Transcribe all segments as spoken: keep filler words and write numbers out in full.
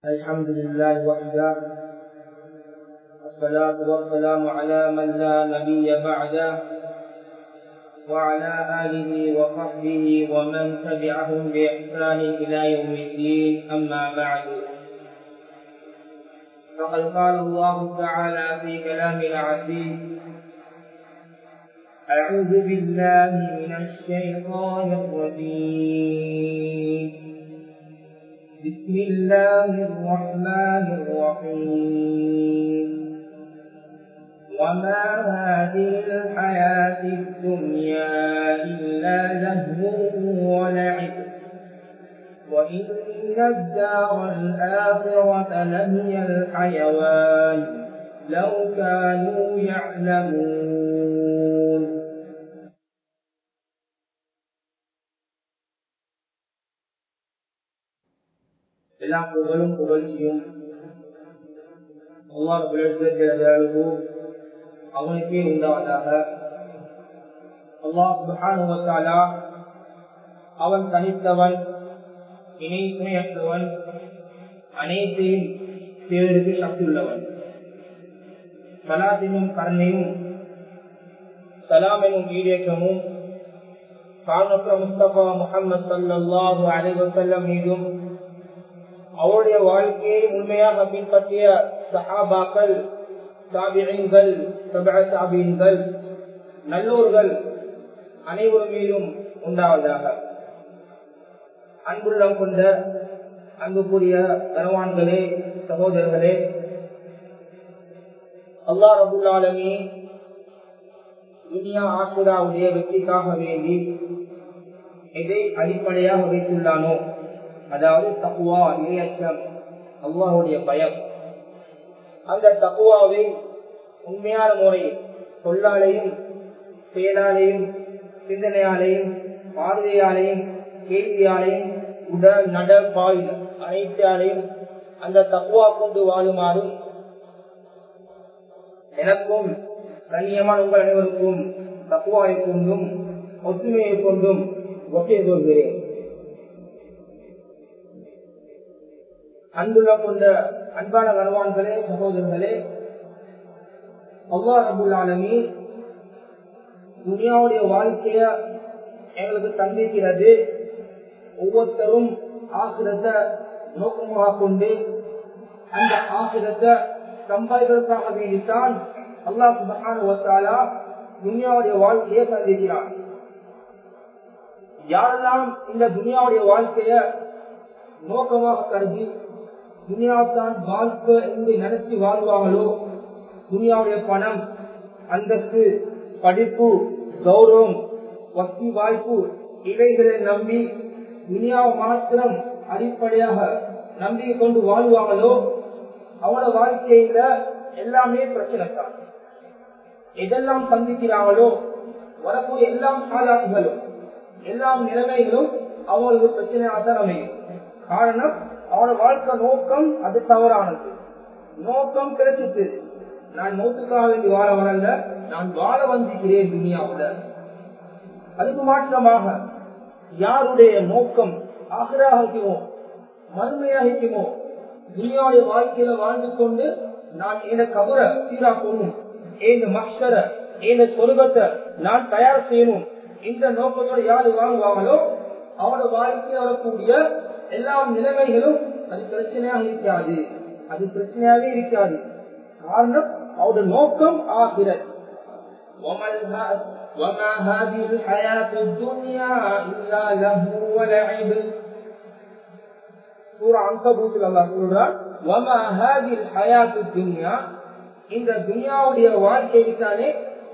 الحمد لله وحده، والصلاة والسلام على من لا نبي بعده، وعلى آله وصحبه ومن تبعهم بإحسان إلى يوم الدين. أما بعد، فقد قال الله تعالى في كلام العزيز: أعوذ بالله من الشيطان الرجيم، بسم الله الرحمن الرحيم. وما هذه الحياة الدنيا إلا لهو ولعب، وإن الدار الآخرة لهي الحيوان لو كانوا يعلمون. எல்லா புகழும் புகழ்ச்சியும் அல்லாஹ் அவனுக்கே உண்டாவதாக. அல்லாஹ் சுப்ஹானஹு வ தஆலா அவன் தனித்தவன், இணை துணையற்றவன், அனைத்தையும் தேர்வுக்கு சக்தி உள்ளவன். சலாத்தினும் கருணையும் சலாமெனும் ஈடேற்றமும் காரணற்ற முஸ்தபா முஹம்மது ஸல்லல்லாஹு அலைஹி வஸல்லம் மீதும் அவருடைய வாழ்க்கையை உண்மையாக பின்பற்றிய சஹாபாக்கள், தாபிஈன்கள், தபஅ தாபிஈன்கள், நல்லோர்கள் அனைவரும் மீதும் உண்டாவதாக. அன்புள்ளம் கொண்ட அன்புக்குரிய கனவான்களே, சகோதரர்களே, அல்லாஹ் ரப்பல் ஆலமீன் துனியா ஆখিরাவுடைய வெற்றிக்காக வேண்டி எதை அடிப்படையாக வைத்துள்ளானோ, அதாவது தக்வா, இறையச்சம், அல்லாஹ்வுடைய பயம், அந்த தக்வாவை உண்மையான முறையில் சொல்லாலையும் செயலாலையும் சிந்தனையாலையும் பார்வையாலையும் கேள்வியாலையும் உடல் நட பால் அனைத்தாலையும் அந்த தக்வா கொண்டு வாழுமாறும் எனக்கும் கண்ணியமான உங்கள் அனைவருக்கும் தக்வாவை கொண்டும் ஒற்றுமையை கொண்டும் ஒற்றை சொல்கிறேன். அன்புள்ள கொண்ட அன்பான கனவான்களே, சகோதரர்களே, அல்லாஹ் ரப்பல் ஆலமீன் துனியாவுடைய வாழ்க்கைய எங்களுக்கு தந்திருக்கிறது. ஒவ்வொருத்தரும் ஆகிரத்தை நோக்கமாக கொண்டு அந்த ஆகிரத்தை சம்பாதிப்பதற்காக வேண்டித்தான் அல்லாஹ் சுப்ஹானஹு வ தஆலா துனியாவுடைய வாழ்க்கையை தந்திருக்கிறான். யாரெல்லாம் இந்த துனியாவுடைய வாழ்க்கைய நோக்கமாக கருதி துனியாவுத்தான் வாழ்க்கை என்று நினைச்சு வாழ்வாங்களோ, துனியாவுடைய பணம், அந்தஸ்து, படிப்பு, கௌரவம், வசதி வாய்ப்பு இவைகளை நம்பி துனியாவை மாத்திரம் அடிப்படையாக நம்பிக்கை கொண்டு வாழ்வாங்களோ, அவங்களோட வாழ்க்கையில எல்லாமே பிரச்சனை தான். எதெல்லாம் சந்திக்கிறாங்களோ, வரக்கூடிய எல்லாம் காலாக்குகளும் எல்லாம் நிலைமைகளும் அவங்களுக்கு பிரச்சனையாக தான் அமையும். காரணம், அவனோட வாழ்க்கை நோக்கம் அது தவறானது. நோக்கம் கிடைச்சிட்டு நான் நோக்குக்காக வேண்டி வாழ வரல, நான் வாழ வந்திருக்கிறேன் துனியாவுல. அதுக்கு மாற்றமாக யாருடைய நோக்கம் ஆகிராகிக்குமோ மறுமையாகிக்குமோ, துனியாவுடைய வாழ்க்கையில வாழ்ந்து கொண்டு நான் என கபர சீராக்கணும், என் மக்சர என் சொர்க்கத்தை நான் தயார் செய்யணும், இந்த நோக்கத்தோட யாரு வாழ்வாங்களோ அவனோட வாழ்க்கையில் வரக்கூடிய எல்லா நிலைமைகளும் அது பிரச்சனையாக இருக்காது, அது பிரச்சனையாவே இருக்காது. காரணம், அவருடைய நோக்கம் ஆகிறது. இந்த துனியாவுடைய வாழ்க்கைத்தானே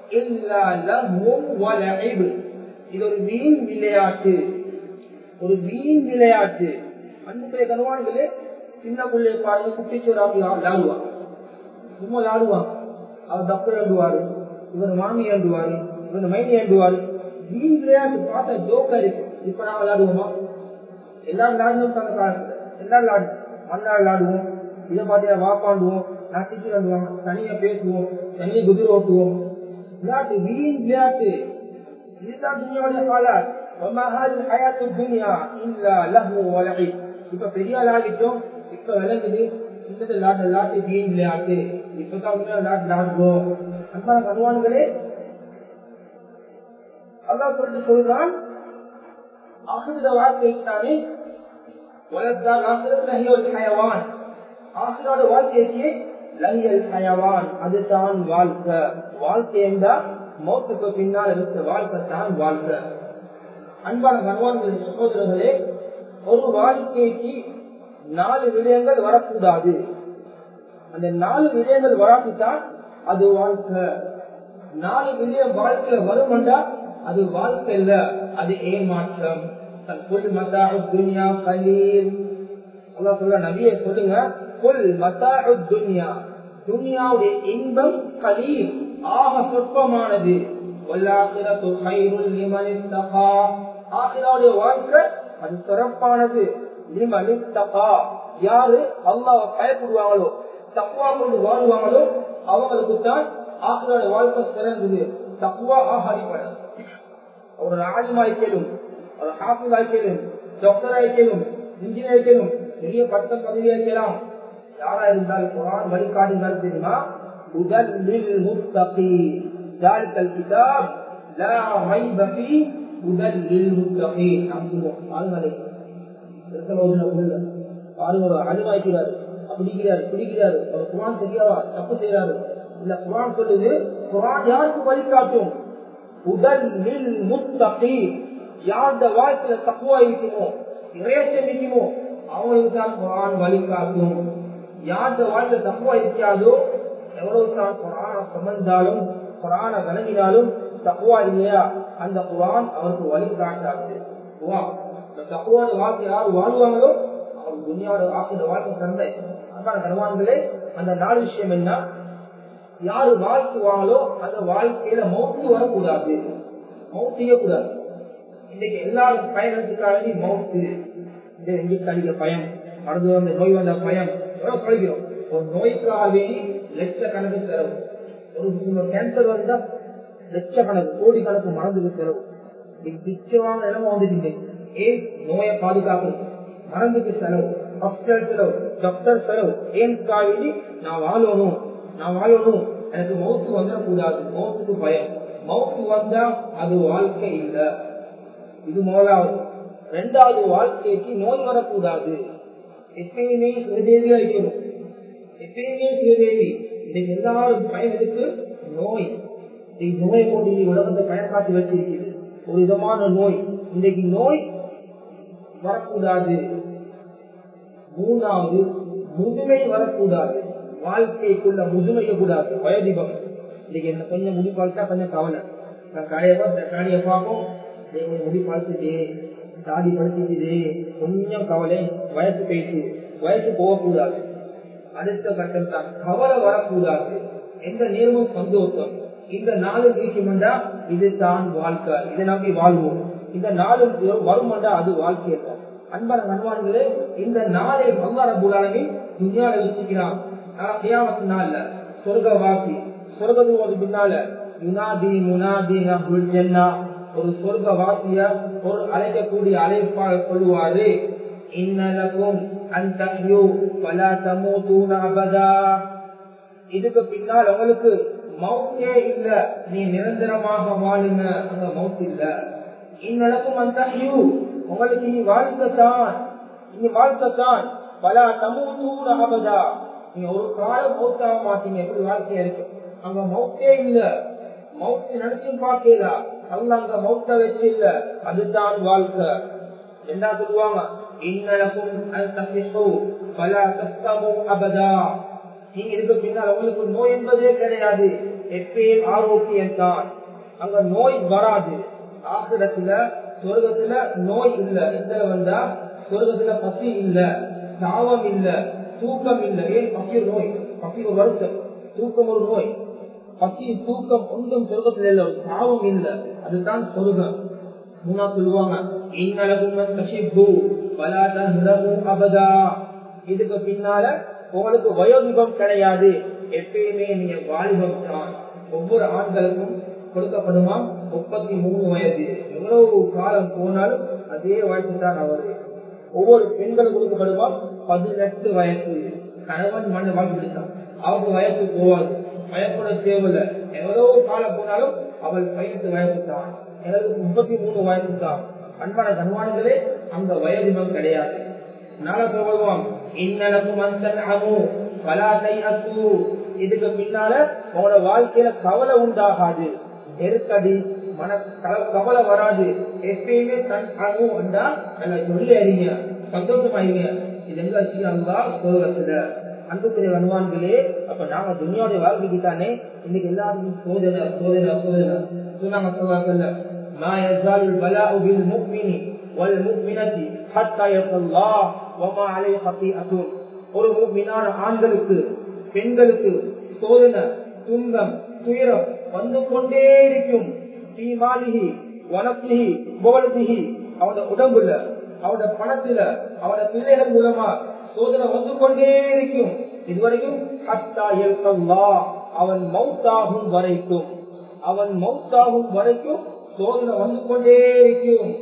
இது ஒரு வீண் விளையாட்டு, ஒரு வீண் விளையாட்டு. அன்புடைய கனவான்களே, சின்ன பிள்ளை பாருங்க, குட்டிச்சோர் அப்படி விளையாடுவாங்க, சும்மா விளையாடுவாங்க. அவர் தப்பு எழுதுவாரு, இவர் மாமி எழுதுவாரு, இவர் மைனி எழுதுவாரு. வீண் விளையாட்டு பார்த்தா ஜோக்கா இருக்கு. இப்ப நான் விளையாடுவோமா? எல்லாரும் விளையாடணும் தந்த காலத்துல எல்லாரும் விளையாடு மண்ணா விளையாடுவோம். இதை பார்த்தீங்கன்னா வாப்பாண்டுவோம், நான் டீச்சர் எழுதுவாங்க, தனியா பேசுவோம், தனியா குதிரை ஓட்டுவோம். விளையாட்டு, வீண் விளையாட்டு. இதுதான் துனியாவுடைய காலம். இப்ப பெரிய ஆள் ஆகிட்டோம், இப்ப விளங்குது இந்த விளையாட்டு விளையாட்டு தீன் விளையாட்டு இப்பதான் விளையாட்டு விளையாடுவோம். அன்பான கருவான்களே, அல்லாஹ் சொல்லிட்டு சொல்றான் ஆகிற வாழ்க்கைத்தானே வளர்த்தால் ஆகிற ஹயவான், ஆகிரோட வாழ்க்கைக்கு லங்கியல் ஹயவான், அதுதான் வாழ்க்கை. வாழ்க்கை என்றால் மௌத்துக்கு பின்னால் இருக்கிற வாழ்க்கை தான் வாழ்க்கை. அன்பான கருவான்களே சகோதரர்களே, ஒரு வாழ்க்கைக்கு நாலு விடயங்கள் வரக்கூடாது. அந்த நாலு விடயங்கள் வராதுதான் அது வாழ்க்கை. நாலு விடயம் வாழ்க்கையில வரும்டா அது வாழ்க்கை இல்ல, அது ஏமாற்றம். புல் மதாஉ துன்யா கலீல். அல்லாஹ் சொல்ற நபியே சொல்லுங்க, புல் மதாஉ துன்யா, துன்யாவுடைய இன்பம் கலீல், ஆக சொற்பமானது. வல்லாஹிரத்து கைருல் லிமன் இத்தகா, ஆகிராவுடைய வாழ்க்கை அது சிறப்பானது. லிமன் இத்தகா, யாரு அல்லாஹ்வை பயப்படுவாங்களோ தக்வா கொண்டு வாழ்வாங்களோ அவங்களுக்கு தான் ஆகிரோட வாழ்க்கை சிறந்தது. தக்வா ஆக அடிப்படை. ஒரு ஆலிமாய்க்கலும், ஒரு ஹாஃபிஸ் ஆய்க்கலும், டாக்டர் ஆய்க்கலும், இன்ஜினியர் ஆய்க்கலும், பெரிய பட்டம் பதவி ஆய்க்கலாம். யாரா இருந்தாலும் குர்ஆன் வழிகாட்டுங்கள் தெரியுமா? ஹுதல் லில் முத்தகீன், ஜாலிகல் கிதாப் லா ரைப ஃபீஹி ஹுதல் லில் முத்தகீன். பாருங்க பாருங்க, அடிவாய்க்கிறாரு, பிடிக்கிறாரு பிடிக்கிறாரு ஒரு குர்ஆன் தெரியாவா தப்பு செய்யறாரு. இல்ல குர்ஆன் சொல்லுது, குர்ஆன் யாருக்கு வழிகாட்டும்? உடல் லில் முத்தகீன், யாருடைய வாழ்க்கையில தக்வா இருக்குமோ இறையச்சம் இருக்குமோ அவங்களுக்கு தான் குர்ஆன் வழிகாட்டும். யாருடைய வாழ்க்கையில தக்வா இருக்காதோ எவ்வளவு தான் குர்ஆனை சுமந்தாலும் குர்ஆனை விளங்கினாலும் தக்வா இல்லையா அந்த குர்ஆன் அவருக்கு வழிகாட்டாது. தக்வாவோட வாழ்க்கை யாரு வாழ்வாங்களோ அவங்க துன்யாவோட ஆக்கிற வாழ்க்கை சந்தை. அன்பான கருவான்களே, அந்த நாலு விஷயம் என்ன? யாரு வாழ்த்துவாங்களோ அந்த வாழ்க்கையில மௌத்து வரக்கூடாது, மௌத்து செய்யக்கூடாது. இன்னைக்கு எல்லாரும் பயணத்துக்காக மௌத்து, இந்த எங்களுக்கு அடிக்க பயம், மருந்து வந்த நோய் வந்த பயம் எவ்வளவு கழிக்கிறோம். ஒரு நோய்க்காகவே லட்சக்கணக்கு செலவு. ஒரு கேன்சர் வந்தா லட்சக்கணக்கு கோடி கணக்கு மருந்துக்கு செலவு. நிச்சயமான நிலைமை வந்துட்டு ஏன் நோயை பாதுகாக்கணும், மருந்துக்கு செலவு, ஹாஸ்பிட்டல் செலவு, டாக்டர் செலவு. ஏன் காவிரி நான் வாழணும், நான் வாழணும், எனக்கு மௌத்து வந்துடக்கூடாது, மௌத்துக்கு பயம். மௌத்து வந்தா அது வாழ்க்கை இல்லை. இது முதலாவது. ரெண்டாவது, வாழ்க்கைக்கு நோய் வரக்கூடாது. எப்பயுமே சுயதேவியா இருக்கணும், எப்பயுமே சுயதேவி. இன்னைக்கு எல்லாரும் பயன் இருக்கு நோய். நோயை கொண்டு உலகத்தை பயன்பாட்டு வச்சிருக்கிறது ஒரு விதமான நோய். இன்னைக்கு நோய் வரக்கூடாது. மூணாவது, முதுமை வரக்கூடாது. வாழ்க்கைக்குள்ள முதுமைய கூடாது, வயதிபம். இன்னைக்கு என்ன கொஞ்சம் முடி பாழ்த்தா கொஞ்சம் கவலை. நான் கடையப்பா காடியை பார்ப்போம், முடி பாழ்த்துட்டே தாடி படுத்திக்குது கொஞ்சம் கவலை. வயசு போயிட்டு வயசு போகக்கூடாது. அடுத்த கட்டம் தான் கவலை வரக்கூடாது. எந்த நேரமும் சந்தோஷம். இந்த நாலு வீட்டுமெண்டா இது தான் வாழ்க்கை, இதை நம்பி வாழ்வோம். இந்த நாலு வருமெண்டா அது வாழ்க்கை. அன்பான நண்பர்களே, இந்த நாளை அல்லாஹ் ரப்பல் ஆலமீன் துன்யால வச்சுக்கிறான். கியாமத் நாள்ல சொர்க்கவாசி சொர்க்கத்துக்கு பின்னால யுனாதி முனாதி அஹ்லுல் ஜன்னah, ஒரு சொர்க்கவாசிய ஒரு அழைக்கக்கூடிய அழைப்பாளர் சொல்லுவாரு, இன்னலகும் அன் தஹ்யூ வலா தமூதுன அபதா. இதுக்கு பின்னால் உங்களுக்கு மௌத்தே இல்ல, நீ நிரந்தரமாக வாழுங்க, அங்க மௌத் இல்ல. இன்னலகும் அன் தஹ்யூ, உங்களுக்கு நீ வாழ்க்கைத்தான், நீ வாழ்க்கைத்தான். வலா தமூதுன அபதா, நீங்க ஒரு காலம் மௌத்தாக மாட்டீங்க. எப்படி வாழ்க்கையா இருக்கு? அங்க மௌத்தே இல்ல, மௌத்து நினைச்சும் பார்க்கல, அல்ல அங்க மௌத்த வச்சு இல்ல, அதுதான் வாழ்க்கை. என்ன சொல்லுவாங்க? இன்னலகும் அன் தஹ்யூ வலா தஸ்தமு அபதா, நீங்க இதுக்கு பின்னால் உங்களுக்கு நோய் என்பதே கிடையாது, எப்பயும் ஆரோக்கியம் தான். அங்க நோய் வராது. ஆகிரத்துல சொர்க்கத்துல நோய் இல்ல. எத்தனை வந்தா சொர்க்கத்துல பசி இல்ல, தாவம் இல்ல, தூக்கம் இல்ல. ஏன்? பசி ஒரு நோய், பசி ஒரு வருத்தம், தூக்கம் ஒரு நோய். பசி தூக்கம் ஒன்றும் சொர்க்கத்துல இல்ல, தாவம் இல்ல, அதுதான் சொர்க்கம். மூணா சொல்லுவாங்க, அபதா, இதுக்கு பின்னால உங்களுக்கு வயோதிபம் கிடையாது, எப்பயுமே நீங்க வாலிபம் தான். ஒவ்வொரு ஆண்களுக்கும் கொடுக்கப்படுமா முப்பத்தி மூணு வயது. எவ்வளவு காலம் போனாலும் அதே வயசு தான் அவரு. ஒவ்வொரு பெண்களுக்கு கொடுக்கப்படுமா பதினெட்டு வயசு. கணவன் மன வாழ்ந்துட்டான், அவங்க வயசு போவாது, பயப்பட தேவையில்லை. எவ்வளவு காலம் போனாலும் அவள் பதினெட்டு வயசு தான், எனக்கு முப்பத்தி மூணு வயசு தான். அன்பான கண்வான்களே, அந்த வயது கிடையாது. நாளை சொல்லுவாங்க இன்னலக்கும் அன்தன்அமு வலா தைஅசு. இதுக்கு பின்னால உங்களோட வாழ்க்கையில கவலை உண்டாகாது, நெருக்கடி மன கவலை வராது. எப்பயுமே தன் அணு வந்தா நல்ல சொல்லி அறிங்க, சந்தோஷமாயிருங்க. இது எங்க வச்சுக்கா சோதகத்துல அன்புக்குரிய அனுவான்களே. அப்ப நாங்க துனியாவுடைய வாழ்க்கைக்கு தானே இன்னைக்கு எல்லாருக்கும் சோதனை சோதனை சோதனை சொன்னாங்க. சொல்லுவாங்கல்ல, மா யஸாலுல் பலாஉ பில் முஃமினி வல் முஃமினதி ஹத்தா யஸல்லாஹ் வமா அலைஹி ஹதீஅத்துன். ஒரு முஃமினான ஆண்களுக்கு பெண்களுக்கு சோதனை துன்பம் துயரம் வந்து கொண்டே இருக்கும். தீமாலிஹி வனப்சிஹி புகழ்திஹி, அவனோட உடம்புல அவனோட பணத்துல அவனோட பிள்ளைகள் மூலமா சோதனை வந்து கொண்டே இருக்கும். இதுவரைக்கும் ஹத்தா யஸல்லாஹ், அவன் மௌத்தாகும் வரைக்கும், அவன் மௌத்தாகும் வரைக்கும் சோதனை வந்து கொண்டே இருக்கும்.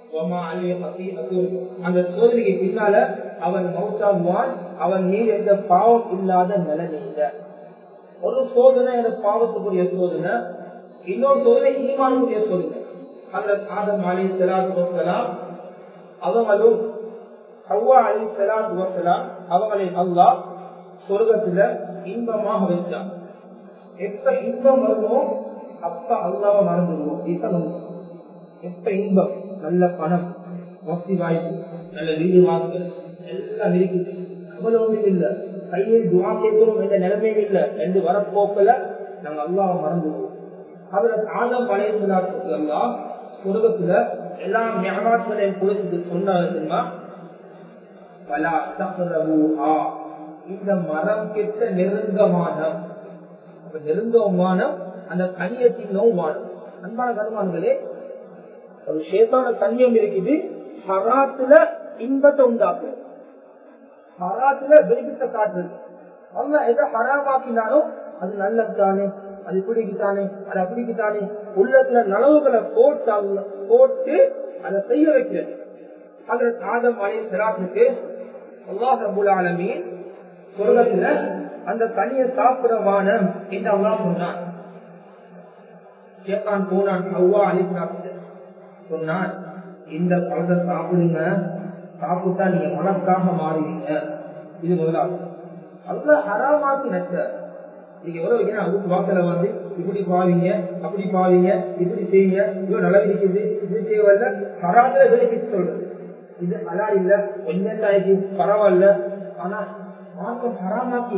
அந்த சோதனைக்கு பின்னால அவன் மௌத்தாகுவான். அவன் மீது எந்த பாவம் இல்லாத நிலையில ஒரு சோதனை என்ற பாவத்துக்குரிய சோதனை, இன்னொரு சோதனை ஈமானுக்குரிய சோதனை. ஹஜ்ரத் ஆதம் அலைஹிஸ்ஸலாத்து வஸ்ஸலாம் அவங்களும் ஹவ்வா அலைஹிஸ்ஸலாத்து வஸ்ஸலாம் அவங்களை அல்லாஹ் சொர்க்கத்துல இன்பமாக வச்சான். எப்ப இன்பம் வருமோ அப்ப அல்லாஹ்வை மறந்துடுவோம். எப்ப இன்பம், நல்ல பணம், வசதி வாய்ப்பு, நல்ல வீடு வாசல் எல்லாம் இருக்குது, அவ்வளவு ஒன்றும் இல்லை, கையில் துவா கேட்கிறோம் என்ற நிலைமையும் இல்லை என்று வரப்போக்கல நாங்க அல்லாஹ்வை மறந்துடுவோம். அதுல ஆதம் அலைஹிஸ்ஸலாத்துக்கு அல்லாஹ் சொர்க்கத்துல எல்லா நியமத்துகளையும் கொடுத்து சொன்னா, வலா தக்ரபூஹா, இந்த மரம் கெட்ட நெருங்கமான நெருங்கமான அந்த கனியத்தின் மானம். அன்பான கருமான்களே, ஒரு ஷேத்தான கண்ணியம் இருக்குது, ஹராத்துல இன்பத்தை உண்டாக்கு, ஹராத்துல பெனிஃபிட்ட காட்டுறது. அல்லாஹ் எதை ஹராமாக்கினாலும் அது நல்லதுதானே, அது பிடிக்குத்தானே, அது அப்படிக்குத்தானே, உள்ளத்துல நனவுகளை போட்டு போட்டு அதை செய்ய வைக்கிறது. ஹஜ்ரத் ஆதம் அலைஹிஸ்ஸலாத்துக்கு அல்லாஹ் ரப்பல் ஆலமீன் சொர்க்கத்துல அந்த கனியை சாப்பிடவான என்று அல்லாஹ் சொன்னான். ஷைத்தான் போனான் ஹவ்வா அலைஹிஸ்ஸலாத்துக்கு சொன்னான், இந்த பழத்தை சாப்பிடுங்க, சாப்பிட்டா நீங்க மனக்காக மாறுவீங்க. இது முதலாவது. அல்லாஹ் ஹராமாக்கி நட்ட நீங்க எவ்வளவு வாக்கில வந்து இப்படி பாவீங்க, அப்படி பாவீங்க, இப்படி செய்யுங்க, இவ்வளவு நல்லா இருக்குது, இது செய்வல்ல, ஹராத்துல பெனிஃபிட் சொல்றது. இது அலா இல்ல, கொஞ்சம் தாய்க்கு பரவாயில்ல, ஆனா மார்க்கம் ஹராமாக்கி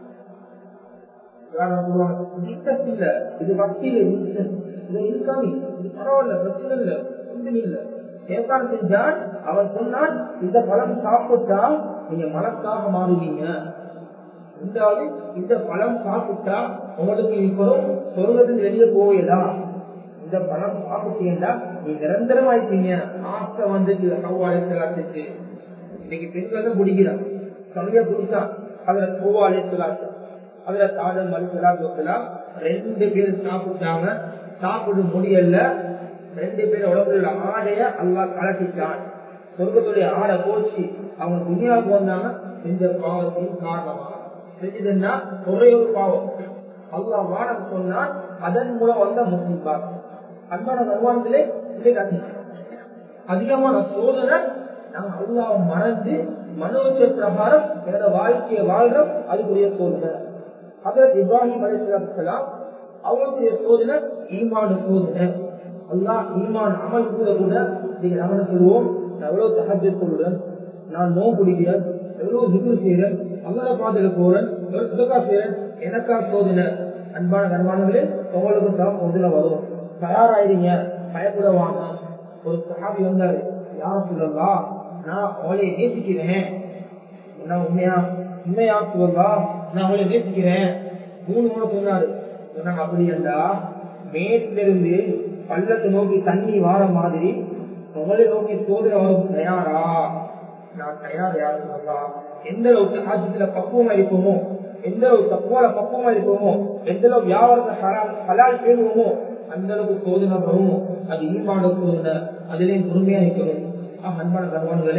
இல்ல, இது வக்கீல், இது இருக்காமி, இது பரவாயில்ல, பிரச்சனை இல்ல, ஒன்றும் இல்ல. ஏற்பாடு செஞ்சான், அவன் சொன்னான், இந்த பழம் சாப்பிட்டா நீங்க மனக்காக மாறுவீங்க. ரெண்டாவது, இந்த பழம் சாப்பிட்டா உங்களுக்கு இப்போதும் சொர்க்கத்துக்கு வெளியே போகலாம். இந்த பழம் சாப்பிட்டீங்கன்னா நீ நிரந்தரமாயிட்டீங்க. ஆசை வந்துட்டு ஹவ்வாலைத்துக்கு இன்னைக்கு பெண்கள் தான் பிடிக்கிறான், கல்வியா பிடிச்சான். அதுல ஹவ்வாலைத்துலாத்து அதுல தாதம் மறுக்கலாம் ரெண்டு பேர் சாப்பிட்டாங்க, சாப்பிட முடியல. ரெண்டு பேர் உடம்புல ஆடைய அல்லாஹ் கலட்டிட்டான். சொர்க்கத்துடைய ஆடை போச்சு. அவங்க துணியாவுக்கு வந்தாங்க. இந்த பாவத்தின் காரணமாக செஞ்சதுன்னா ஒரே ஒரு பாவம் அல்லாஹ் வானம் சொன்னான், அதன் மூலம் வந்த முஸ்லிம் அன்பான வருவான்களே, அதிகமான சோதனை நாங்க அல்லாஹ்வை மறந்து மனோச்ச பிரகாரம் வேற வாழ்க்கையை வாழ்றோம். அதுக்குரிய சோதனை. ஹஜ்ரத் இப்ராஹிம் அலைஹிஸ்ஸலாம் அவங்களுடைய சோதனை ஈமான சோதனை. அல்லாஹ் ஈமான் அமல் கூட கூட நீங்க நம்ம சொல்லுவோம், நான் எவ்வளவு தஹஜ்ஜுத் தொழுறேன், நான் நோன்பு பிடிக்கிறேன், எவ்வளவு திக்ர் செய்யறேன், அல்லாஹ்வை பார்த்துட்டு போறேன், எவ்வளவு சதகா செய்யறேன், எனக்கா சோதனை. அன்பான கண்மானங்களே, உங்களுக்கு தான் சோதனை வரும். தயாராயிருங்க, பயப்படவாங்க. ஒரு சஹாபி வந்தாரு, யார் சொல்லலாம், நான் அவளை நேசிக்கிறேன், நான் உண்மையா உண்மையா சொல்லலாம், நான் அவளை நேசிக்கிறேன், மூணு முறை சொன்னாரு. சொன்னாங்க, அப்படி என்றா மேட்டில இருந்து பள்ளத்தை நோக்கி தண்ணி வார மாதிரி அவளை நோக்கி சோதனை வரும், தயாரா? நான் தயார். யார் சொல்லலாம், எந்த அளவுக்கு ஆஜத்துல பக்குவமா இருப்போமோ, எந்த அளவுக்கு தப்புவால பக்குவமா இருப்போமோ, எந்த அளவுக்கு வியாபாரத்தை ஹலால் பேணுவோமோ அந்த அளவுக்கு சோதனை வரும். அது ஈமான சோதனை, அதுலேயும் பொறுமையா நிற்கணும். அன்பான கர்வான்களே,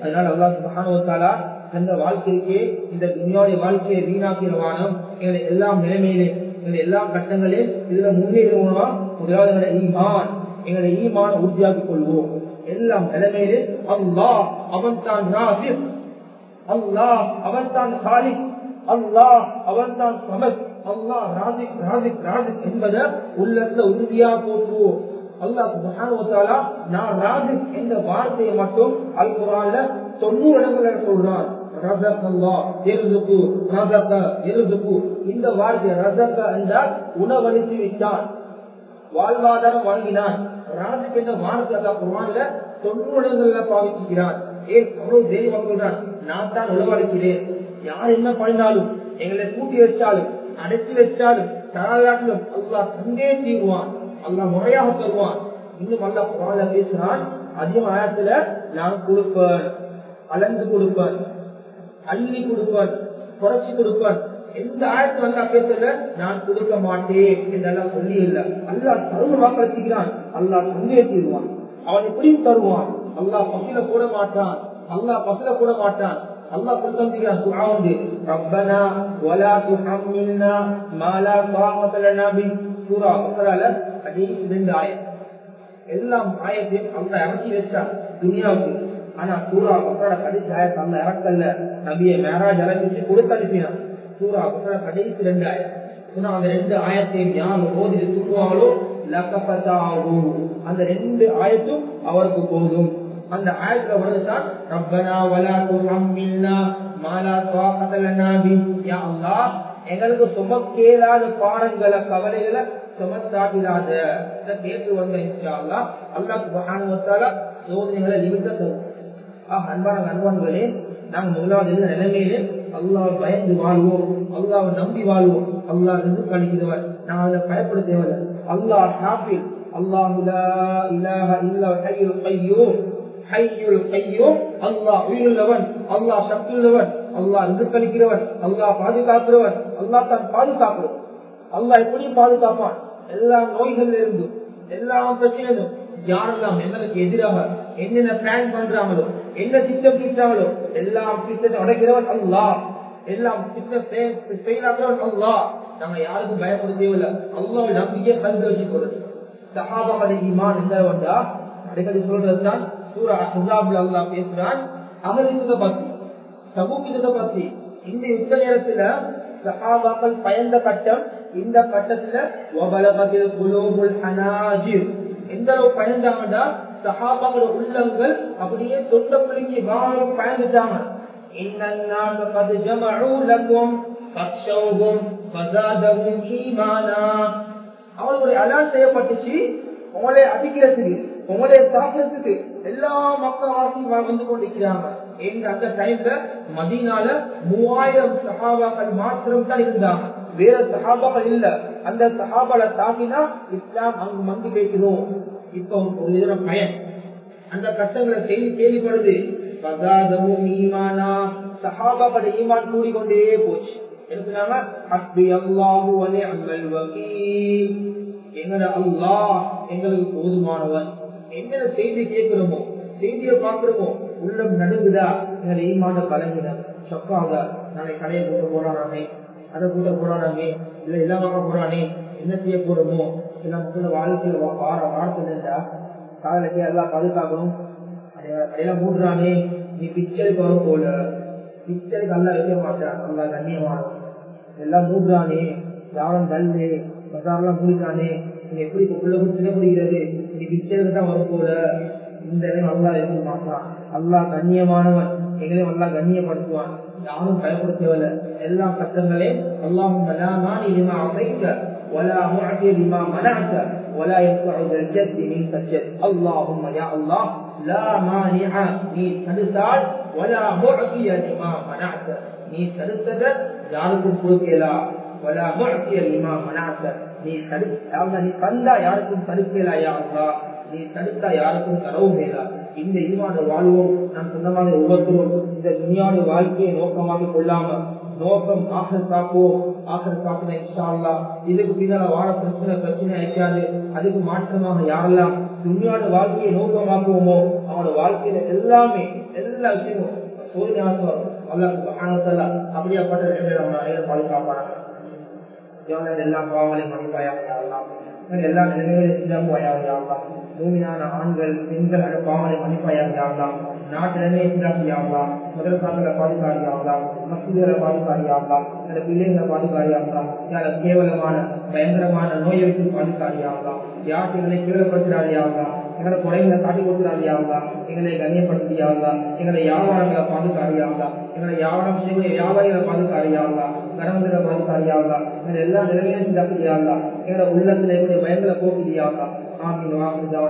அதனால அல்லாஹ் சுப்ஹானஹு வ தஆலா அந்த வாழ்க்கைக்கே இந்த துன்யாவுடைய வாழ்க்கையை வீணாக்கிறவானோம் எங்களை எல்லா நிலைமையிலே எங்களை எல்லா கட்டங்களிலும் இதுல முன்னேறுவோமா முதலாவது எங்களை ஈமான் எங்களை ஈமான உறுதியாக்கிக் கொள்வோம் எல்லா நிலைமையிலே அல்லாஹ் அவன் தான் ராசிக் அல்லாஹ் அவன் தான் காலிக் அல்லாஹ் அவன் தான் சமத் அல்லாஹ் ராசிக் ராசிக் ராசிக் என்பதை உள்ளத்துல உறுதியா போற்றுவோம் அல்லாஹ் சுப்ஹானஹு வ தஆலா நான் ராசிக் என்ற வார்த்தையை மட்டும் அல் குர்ஆன்ல தொண்ணூறு இடங்கள்ல சொல்றான் ரஸகல்லாஹ் யர்ஸுகு ரஸக யர்ஸுகு இந்த வார்த்தை ரஸக என்றால் உணவளித்து விட்டான் வாழ்வாதாரம் வழங்கினான் ராசிக் என்ற வார்த்தை அல்லாஹ் குர்ஆன்ல தொண்ணூறு இடங்கள்ல பாவிக்கிறான் ஏன் அவ்வளவு தைரியமா சொல்றான் நான் தான் உணவளிக்கிறேன் யார் என்ன பண்ணினாலும் எங்களை கூட்டி வச்சாலும் அடைச்சி வச்சாலும் தராதாட்டிலும் அல்லாஹ் தந்தே தீர்வான் அல்லாஹ் முறையாக தருவான் இன்னும் அல்லாஹ் குர்ஆன்ல பேசுறான் அதிகம் ஆயத்துல நான் கொடுப்பேன் அளந்து கொடுப்பேன் அள்ளி கொடுப்பேன் குறைச்சி கொடுப்பேன் எந்த ஆயத்துல அல்லாஹ் பேசல நான் கொடுக்க மாட்டேன் என்றெல்லாம் சொல்லி இல்ல அல்லாஹ் தருண வாக்களிக்கிறான் அல்லாஹ் தந்தே தீர்வான் அவன் எப்படியும் தருவான் அல்லாஹ் பசில போட மாட்டான் அல்லாஹ் பசில போட மாட்டான் அல்லாஹ் சொல்றான் குர்ஆன்ல ரப்பனா வலா துஹம்மில்னா மா லா தாகத லனா பி சூரா பக்ரால ஹதீஸ் ரெண்டு ஆயத் எல்லாம் ஆயத்தையும் அல்லாஹ் இறக்கி வச்சான் துனியாவுக்கு ஆனா சூரா பக்ரால கடைசி ஆயத் அல்லாஹ் இறக்கல நபியை மேராஜ் அழைச்சி கொடுத்து அனுப்பினான் சூரா பக்ரால கடைசி ரெண்டு ஆயத் சொன்னா அந்த ரெண்டு ஆயத்தையும் யார் ஓதி தூக்குவாங்களோ லகஃபதாஹு அந்த ரெண்டு ஆயத்தும் அவருக்கு போதும் அந்த ஆயத்துல வருதுதான் ரப்பனா வலா துஹம்மில்னா மா லா தாகத லனா பி யா அல்லாஹ் எங்களுக்கு சுமக்கேலாத பாரங்களை கவலைகளை சுமத்தாட்டிடாத இதை கேட்டு வந்த இன்ஷா அல்லாஹ் அல்லாஹ் சுப்ஹானஹு வ தஆலா சோதனைகளை லிமிட்ட தரும் ஆஹ் அன்பான அன்பான்களே நாங்கள் முதலாவது இந்த நிலைமையிலே அல்லாஹ் பயந்து வாழ்வோம் அல்லாஹ் நம்பி வாழ்வோம் அல்லாஹ் ரிஸ்க் அளிக்கிறவர் நான் அதை பயப்பட தேவையில்லை அல்லாஹ் ஹாஃபில் அல்லாஹ் லா இலாஹ இல்லா ஹய்யுல் கய்யூம் ஹய்யுல் கய்யூம் அல்லாஹ் உயிருள்ளவன் அல்லாஹ் சக்தியுள்ளவன் அல்லாஹ் ரிஸ்க் அளிக்கிறவன் அல்லாஹ் பாதுகாக்கிறவன் அல்லாஹ் தான் பாதுகாக்கிறவன் அல்லாஹ் எப்படி பாதுகாப்பான் எல்லா நோய்கள்ல இருந்தும் எல்லா பிரச்சனையும் யாரெல்லாம் எங்களுக்கு எதிராக என்னென்ன பிளான் பண்றாங்களோ என்ன திட்டம் தீட்டாங்களோ எல்லாம் திட்டத்தை உடைக்கிறவன் அல்லாஹ் எல்லாம் திட்டம் அல்லாஹ் நம்ம யாருக்கும் பயப்பட தேவையில்லை அல்லாஹ் நம்பிக்கை கல்வி வச்சு போறது சஹாபாக்களை ஈமான் எங்க வந்தா அடிக்கடி சொல்றதுதான் சூரா அஹ்ஸாப்ல அல்லாஹ் பேசுறான் அகலிசுக பத்தி தபூக் பத்தி இந்த யுத்த நேரத்துல சஹாபாக்கள் பயந்த கட்டம் இந்த கட்டத்துல வபலகத்தில் குலூபுல் ஹனாஜிர் எந்த அளவு பயந்தாங்கன்னா சஹாபாக்களோட உள்ளங்கள் அப்படியே தொட்ட பிள்ளைக்கு வாழும் பயந்துட்டாங்க இன்னன்னாஸ கத் ஜமஉ லகும் ஃபக்ஷௌஹும் ஃபஸாதஹும் ஈமானா அவங்களுடைய அலான் செய்யப்பட்டுச்சு உங்களை அடிக்கிறதுக்கு உங்களை தாக்குறதுக்கு எல்லா மக்கள்வாசியும் வந்து கொண்டிருக்கிறாங்க எங்க அந்த டைம்ல மதீனால மூவாயிரம் சஹாபாக்கள் மாத்திரம் தான் இருந்தாங்க வேற சஹாபாக்கள் இல்ல அந்த சஹாபால தாக்கினா இஸ்லாம் அங்கு மங்கி வைக்கணும் இப்ப ஒரு நேரம் பயன் அந்த கட்டங்களை செய்தி கேள்விப்படுது சஹாபாக்கள் ஈமான் கூடிக்கொண்டே போச்சு என்ன சொன்னாங்க ஹஸ்பி அல்லாஹு வ நிஅமல் வகீல் எங்கட அல்லாஹ் எங்களுக்கு போதுமானவன் என்ன செய்தி கேட்கிறோமோ செய்தியை பார்க்கிறோமோ உள்ளம் நடுங்குதா எங்களை ஈமான கலங்குதா சொக்காக நாளை கடையை கூட்ட போறானே அதை கூட்ட போறானே இல்ல எல்லாம் வாங்க போறானே என்ன செய்ய போறோமோ சில மக்களோட வாழ்க்கையில வார வார்த்தைண்டா காதலுக்கு எல்லாம் பாதுகாக்கணும் அதையெல்லாம் மூடுறானே நீ பிக்சருக்கு வர போல பிக்சருக்கு எல்லாம் வைக்க மாட்டான் நல்லா கண்ணியமானவன் எல்லாம் மூடுறானே யாரும் தள்ளு பசாரெல்லாம் மூடிட்டானே நீ எப்படி உள்ள சின்ன பிடிக்கிறது நீ பிக்சருக்கு தான் வரும் போல இந்த இடம் அல்லா இருக்க மாட்டான் அல்லா கண்ணியமானவன் எங்களையும் அல்லா கண்ணியப்படுத்துவான் யாரும் பயப்படுத்தவில்லை எல்லா கட்டங்களே அல்லாஹும்ம லா மானி லிமா அஸைத வலா முஅதி லிமா மனஅத வலா யன்ஃபஉ தல் ஜத்தி மின்க ஜத் அல்லாஹும்ம யா அல்லாஹ் லா மானிஅ நீ தடுத்தால் வலா முஅதி லிமா மனஅத நீ தடுத்தத யாருக்கும் கொடுக்கலா வலா முஅதி லிமா மனஅத நீ தடுத்தா நீ தந்தா யாருக்கும் தடுக்கலா யா அல்லாஹ் நீ தடுத்தா யாருக்கும் தரவும் மேலா இந்த ஈமான வாழ்வோம் நான் சொந்தமாக ஒவ்வொருத்தரும் இந்த துனியாவுடைய வாழ்க்கையை நோக்கமாக கொள்ளாம நோக்கம் ஆகர் காப்போம் ஆகர் காப்பின இன்ஷா அல்லாஹ் இதுக்கு பின்னால வாழ பிரச்சனை பிரச்சனை ஆயிக்காது அதுக்கு மாற்றமாக யாரெல்லாம் துன்யாவோட வாழ்க்கையை நோக்கமாக்குவோமோ அவனோட வாழ்க்கையில எல்லாமே எல்லா விஷயமும் சோதனையாக அல்லாஹ் சுப்ஹானஹு வ தஆலா அப்படியாப்பட்ட நிலைமையில பாதுகாப்பாங்க. எல்லா பாவங்களையும் மன்னிப்பாயாக எல்லா நிலைமைகளையும் சீராக்குவாயாக. மூமினான ஆண்கள் பெண்கள் அந்த பாவங்களை மன்னிப்பாயாக. நாட்டிலே சீராக்கியாங்களா, மதரசாக்களை பாதுகாரியாங்களா, மசூதிகளை பாதுகாரியாங்களா, அந்த பிள்ளைங்களை பாதுகாரியாங்களா, யார கேவலமான பயங்கரமான நோயை விட்டு பாதுகாரியாங்களா, யார்களை கேவலப்படுத்துறாரியாங்களா, எங்களை குறைகளை காட்டி கொடுக்கிறாரியாங்களா, எங்களை கண்ணியப்படுத்தியாங்களா, எங்களை வியாபாரங்களை பாதுகாரியாங்களா, எங்களை வியாபாரம் செய்ய வியாபாரிகளை பாதுகாரியாங்களா, கணவன்களை பாதுகாரியாங்களா, எங்களை எல்லா நிலைமையிலும் சீராக்கியாங்களா, எங்களை உள்ளத்துல பயங்களை போக்கியாங்களா. ஆமீன்.